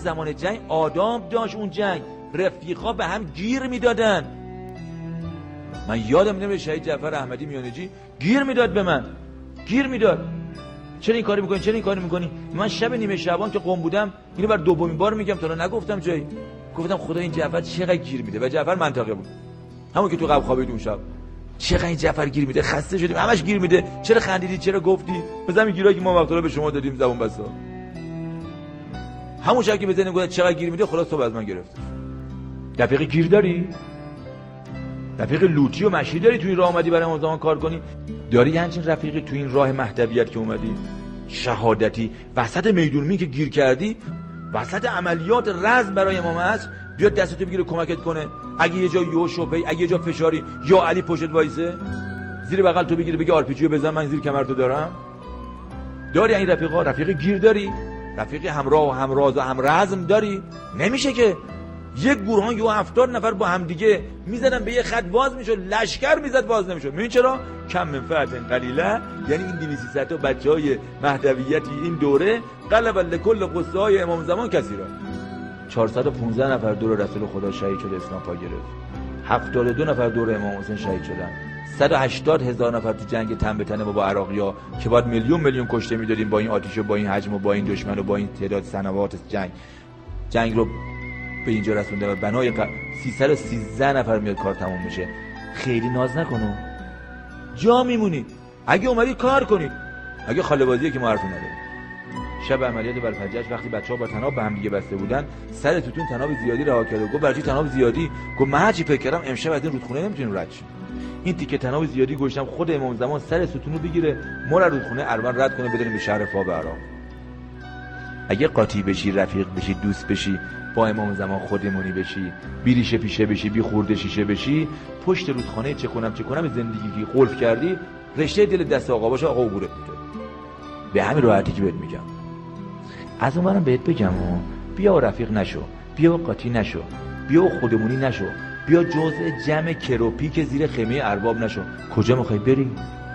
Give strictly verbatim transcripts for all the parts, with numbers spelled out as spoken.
زمان جنگ آداب داشت. اون جنگ رفیقا به هم گیر میدادن. من یادم نمیاد شهید جعفر احمدی میانجی گیر میداد به من، گیر میداد چرا این کاری میکنی، چرا این کاری میکنی. من شب نیمه شعبان که قم بودم اینو بر دومین بار میگم، تا نگفتم جایی، گفتم خدا این جعفر چقدر گیر میده. و جعفر منطقه بود، همون که تو قبل خوابید اون شب. چقدر این جعفر گیر میده، خسته شدیم همش گیر میده. چرا خندیدی، چرا گفتی؟ مثلا این گیرایی که ما وقتا به شما دادیم زبون بسا. همون شب که بزنیم گفت چقدر گیر میده، خلاص صبح از من گرفت. رفیق گیر داری؟ رفیق لوتی و مشی داری تو این راه اومدی برای امام زمان کار کنی؟ داری همچین رفیقی تو این راه مهدویت که اومدی شهادتی وسط میدون که گیر کردی، وسط عملیات رزم برای امام هست، بیاد دستتو بگیره کمکت کنه؟ اگه یه جا یو شوفی، اگه یه جا فشاری، یا علی پشت وایسه زیر بغل تو بگیره بگه آرپیجیو بزن من زیر کمر تو دارم؟ داری این رفیقا؟ رفیق گیر داری؟ رفیق همراه و همراز و همرزم داری؟ نمیشه که یک گروه یو هفتاد نفر با هم دیگه میزدن به یه خط باز میشد، لشکر میزد باز نمیشد. ببین چرا؟ کم من فئة قلیله. یعنی این دویست سیصد تا بچهای مهدویتی این دوره غلب لکل قصه های امام زمان کثیرا. چهارصد و پانزده نفر دور رسول خدا شهید شد، اسلام پا گرفت. هفتاد و دو نفر دور امام حسین شهید شدن. صد و هشتاد هزار نفر تو جنگ تن به تن با عراقی‌ها که بعد میلیون میلیون کشته میدادیم با این آتش و با این حجم و با این دشمن و با این تعداد سنوات جنگ. جنگ رو به اینجا رسونده و بنای ق... سیصد و سیزده نفر میاد کار تموم میشه. خیلی ناز نکنو، جا میمونی. اگه اومدی کار کنی، اگه خاله بازیه که ما حرفی نداریم. شب عملیات بلفجر وقتی بچه‌ها با تناب به هم دیگه بسته بودن، سر توتون تناب زیادی رها کرد و گفت برای تناب زیادی؟ گفت من هرچی فکر کردم امشب از این رودخونه نمیتونیم رد شیم. این تیکه تناب زیادی گوشتم خود امام زمان سر ستونو بگیره ما رو رودخونه اروان رد کنه بدونیم به شهر فا عراق. اگه قاطی بشی، رفیق بشی، دوست بشی، با امام زمان خودمونی بشی، بی ریشه پیشه بشی، بی خورده شیشه بشی، پشت رودخانه چه کنم چه کنم زندگی که قلف کردی رشته دل دست آقا باشه، آقا عبورت میده. به همین راحتی که بهت میگم. از اونورم بهت بگم و بیا و رفیق نشو، بیا و قاطی نشو، بیا و خودمونی نشو، بیا جزء جمع کروپی که زیر خیمه ارباب نشو. کجا میخوای بری؟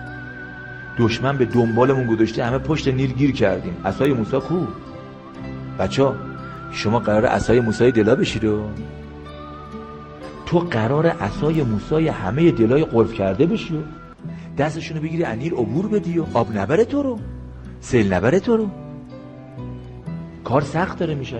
دشمن به دنبالمون گذاشته، همه پشت نیل گیر کردیم. عصای موسی کو؟ بچا شما قرار عصای موسی دلا بشید و تو قرار عصای موسی همه دلای قلف کرده بشی و دستشونو بگیری انیل عبور بدی و آب نبره تو رو، سیل نبره تو رو. کار سخت داره میشه.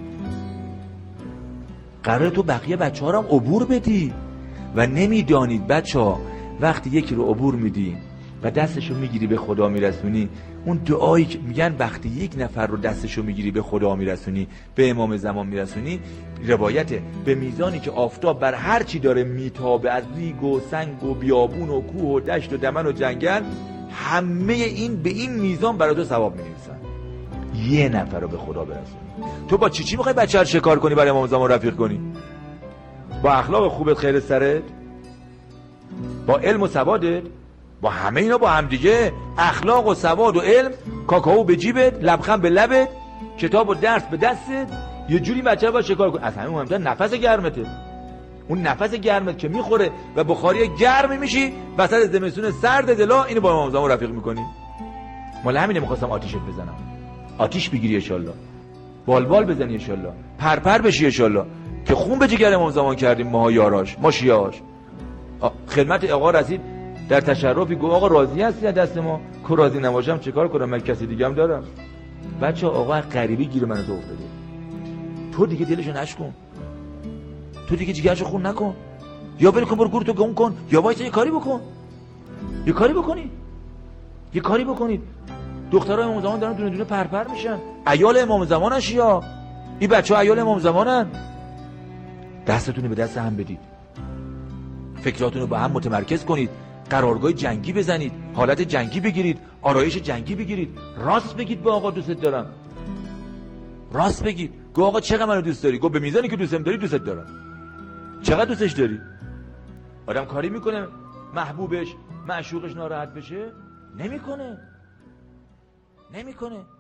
قرار تو بقیه بچه ها رو هم عبور بدی و نمیدانید بچه ها وقتی یکی رو عبور میدی و دستشو میگیری به خدا میرسونی، اون دعایی که میگن وقتی یک نفر رو دستشو میگیری به خدا میرسونی، به امام زمان میرسونی، روایته به میزانی که آفتاب بر هر چی داره میتابه، از ریگ و سنگ و بیابون و کوه و دشت و دمن و جنگل، همه این به این میزان برای تو ثواب مینویسن. یه نفر رو به خدا برسونی. تو با چی چی میخوای بچه رو شکار کنی برای امام زمان رفیق کنی؟ با اخلاق خوبت خیر سرت، با علم و سوادت، با همه اینا با هم دیگه، اخلاق و سواد و علم، کاکائو به جیبت، لبخند به لبت، کتاب و درس به دستت، یه جوری بچه رو با شکار کن. از همه مهمتر نفس گرمته. اون نفس گرمت که میخوره و بخاری گرم میشی وسط زمستون سرد دلا، اینو با امام زمان رفیق میکنی. مال همینه میخواستم آتیشت بزنم. آتیش بگیری ان شاءالله، بالبال بزنی ان شاءالله، پرپر بشی ان شاءالله، که خون به جگر امام زمان کردیم ما یاراش، ما شیعه‌اش. خدمت آقا رسید در تشرفی گفت آقا راضی هستی از دست ما؟ که راضی نباشم چیکار کنم، من کسی دیگه هم دارم. بچه آقا غریبی گیر منو تو افتاده. تو دیگه دلشو نشکن، تو دیگه جیگرشو خون نکن، یا ول کن برو گورتو گم کن، یا وایسا یه کاری بکن، یه کاری بکنی، یه کاری بکنید. دخترای امام زمان دارن دونه دونه پرپر میشن، عیال امام زمانن شیا، این بچه‌ها عیال امام زمانن. دستتون به دست هم بدید، فکراتون رو با هم متمرکز کنید، قرارگاه جنگی بزنید، حالت جنگی بگیرید، آرایش جنگی بگیرید، راست بگید به آقا دوست دارم، راست بگید. گو آقا چقدر منو دوست داری؟ گو به میزانی که دوستم داری دوست دارم. چقدر دوستش داری؟ آدم کاری میکنه محبوبش معشوقش ناراحت بشه؟ نمیکنه، نمیکنه.